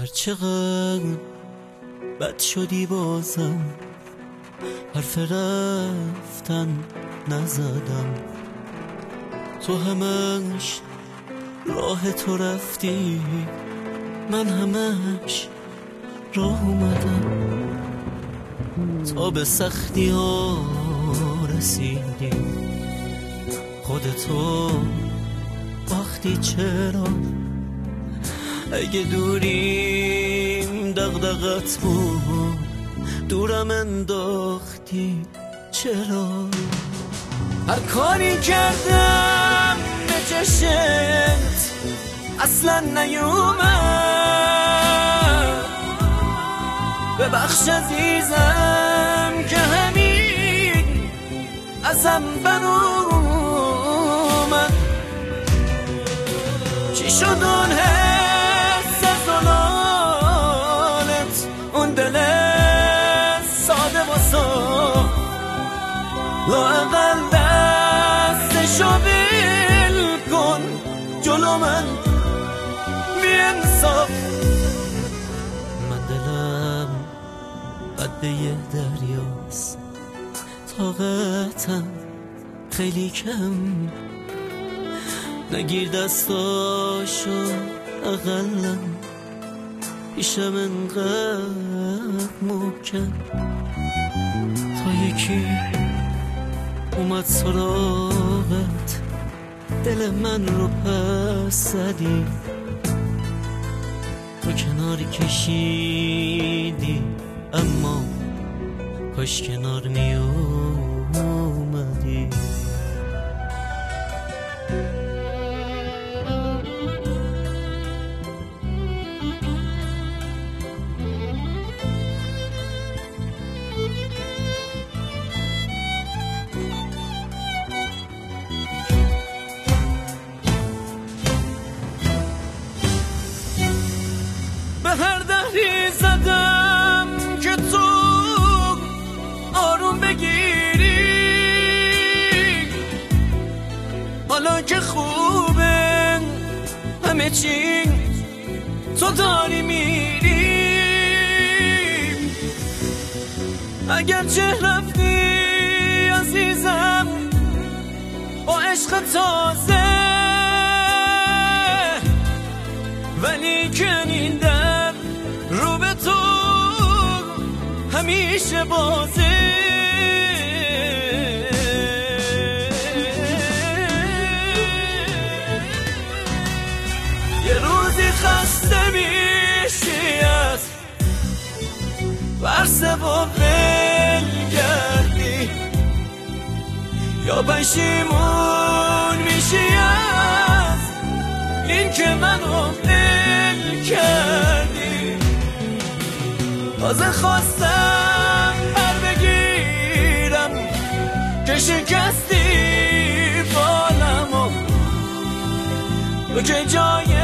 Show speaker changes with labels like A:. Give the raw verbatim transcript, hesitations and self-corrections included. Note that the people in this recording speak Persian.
A: هر چقدر بد شدی بازم حرف رفتن نزدم، تو همش راه تو رفتی، من همش راه اومدم، تا به سختی ها رسیدی خودتو باختی. چرا اگه دوریم دغدغت بود دورم انداختی؟ چرا هر کاری کردم به چشت اصلا نیومد؟ ببخش عزیزم که همین ازم برآمد. چی شد اون حس زلالت، اون دل ساده و صاف، لااقل دستشو ول کن جلو من بی انصاف. من دلم قد یه دریاست، طاقتم خیلی کم، نگیر دستاشو اقلم پیشم انقدر محکم، تا یکی اومد سراغت دل من رو پس زدی، تو کنار کشیدی اما کاش کنار می اومدی. هر دهی زدم که تو آروم بگیری، حالا که خوبه همه چی تو داری میری. اگر چه رفتی عزیزم با عشق تازه، ولی که این در رو به تو همیشه بازه. یه روزی خسته میشی از ورسه و ول کردی، یا پشیمون میشی از این که منو ول کردی. تازه خواستم پر بگیرم که شکستی بالمو، تو که جای